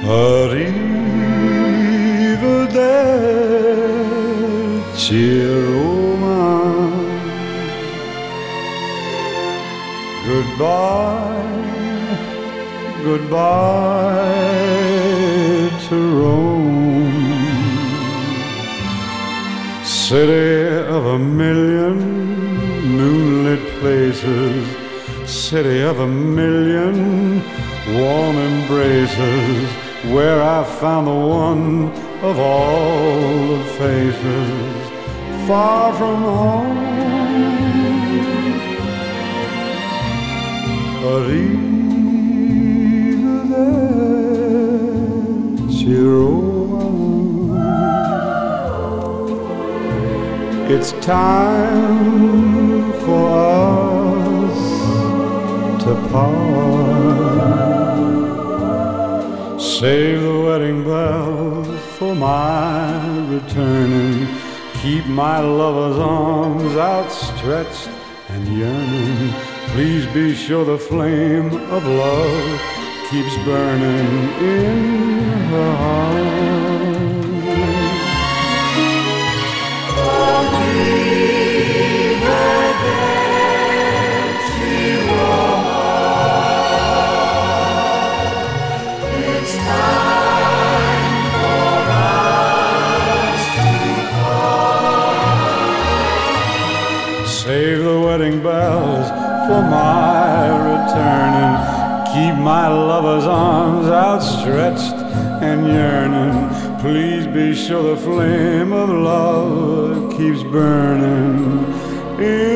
Arrivederci Roma. Goodbye, goodbye to Rome, city of a million moonlit places, city of a million warm embraces, where I found the one of all the faces, far from home. Arrivederci Roma. It's time for us to part. Save the wedding bells for my returning. Keep my lover's arms outstretched and yearning. Please be sure the flame of love keeps burning in her heart. Arrivederci Roma. It's time for us to part. Save the wedding bells for my returning. Keep my lover's arms outstretched and yearning. Please be sure the flame of love keeps burning in